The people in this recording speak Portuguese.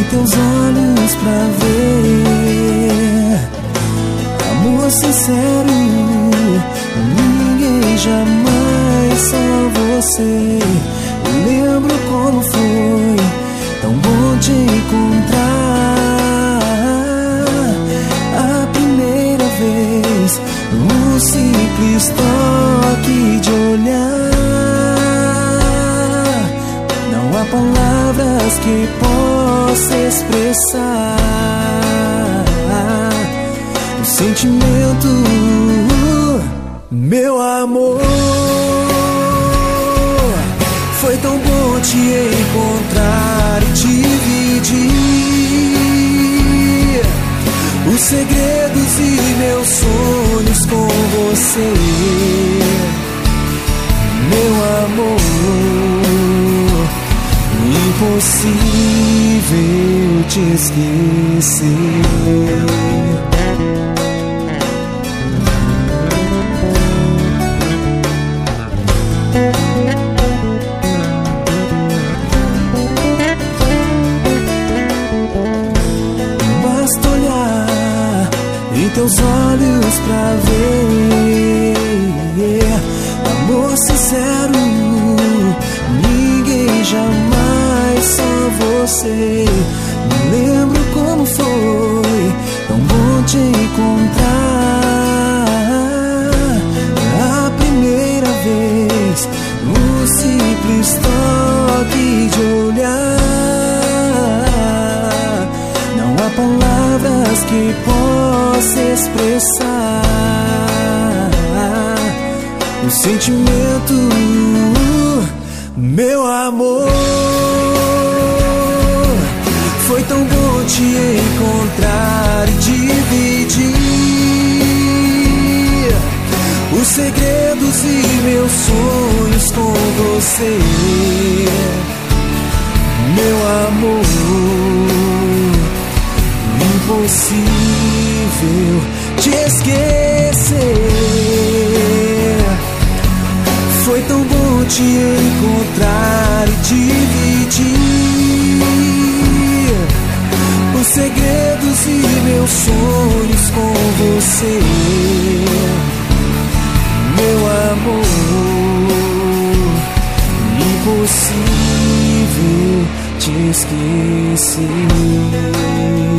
teus olhos pra ver amor sincero, ninguém jamais, só você. Eu lembro como foi tão bom te encontrar a primeira vez, um simples toque de olhar. Não há palavras que possa expressar o sentimento, meu amor. Foi tão bom te encontrar e dividir os segredos e meus sonhos com você, meu amor. Impossível te esquecer. Basta olhar em teus olhos pra ver amor sincero, ninguém jamais, só você. Me lembro como foi tão bom te encontrar a primeira vez, um simples toque de olhar. Não há palavras que possa expressar o sentimento, meu amor. Foi tão bom te encontrar e dividir os segredos e meus sonhos com você, meu amor. Impossível te esquecer. Foi tão bom te encontrar e dividir os segredos e meus sonhos com você, meu amor. Impossível te esquecer.